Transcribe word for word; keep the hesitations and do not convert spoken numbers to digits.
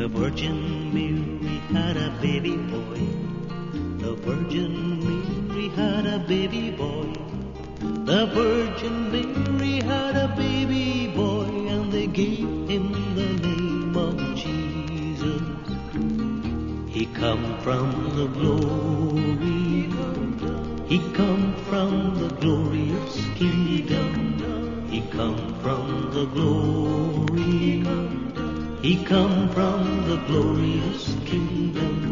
The Virgin Mary had a baby boy. The Virgin Mary had a baby boy. The Virgin Mary had a baby boy, and they gave him the name of Jesus. He come from the glory. He come from the glorious kingdom. He come from the glory. He come from the glorious kingdom.